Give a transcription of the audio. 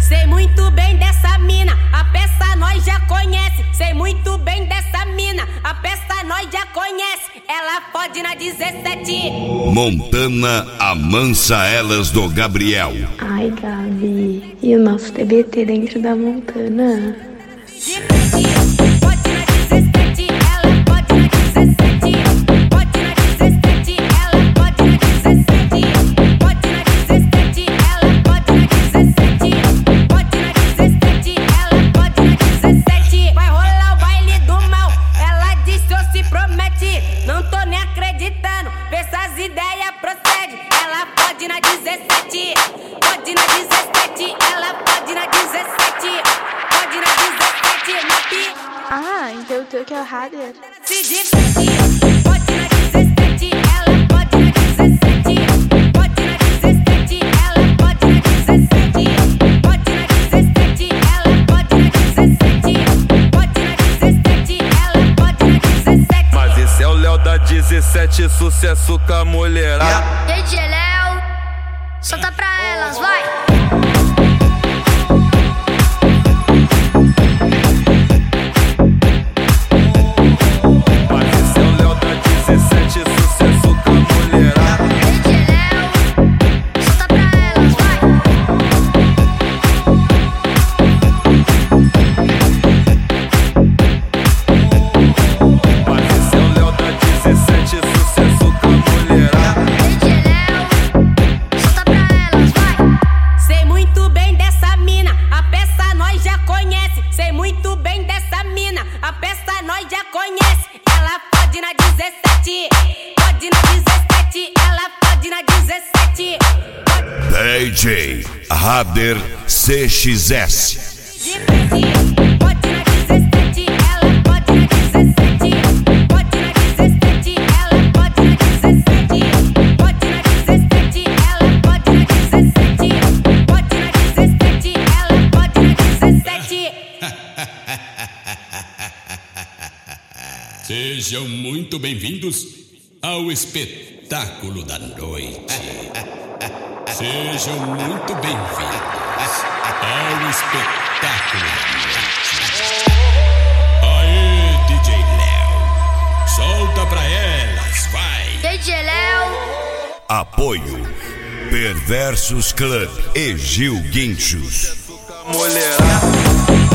Sei muito bem dessa mina, a peça nós já conhece. Sei muito bem dessa mina, a peça nós já conhece. Ela pode na 17. Montana amansa elas do Gabriel. Ai, Gabi, e o nosso TBT dentro da Montana? Pode na 17, ela pode na 17. Pode na 17, ela pode na 17. Pode na 17, ela pode na 17. Pode na 17, ela pode na 17. Vai rolar o baile do mal, ela disse ou se promete. Não tô nem acreditando, vê essas ideias procede. Ela pode na 17. Pode na 17, ela pode na 17. Pode na 17, na pi. Ah, então eu tô que é o Hader. Se diverte. Pode na 17, ela pode na 17. Pode na 17, ela pode na 17. Pode na 17, ela pode na 17. Pode na 17, ela pode na 17. Mas esse é o Léo da 17, sucesso com a mulherada. DJ Léo, solta pra elas, vai! Mas esse é o Léo da 17, sucesso com a mulherada. DJ Léo, solta pra elas, vai! Mas esse é o Léo da 17, sucesso com a mulherada. DJ Léo, solta pra elas, vai! Sei muito bem dessa mina, a peça nós já conhece. Sei muito bem dessa mina, a peça nós já conhece. Ela pode na 17. Pode na 17, ela pode na 17. DJ Hader CXS. Pode na 17, ela pode na 17. Pode na 17, ela pode na 17. Pode na 17, ela pode na 17. Pode na 17, ela pode na 17. Sejam muito bem-vindos ao espetáculo da noite. Sejam muito bem-vindos ao espetáculo da noite. Aê, DJ Léo, solta pra elas, vai! DJ Léo, Apoio Perversos Club e Gil Guinchos. Mulherada.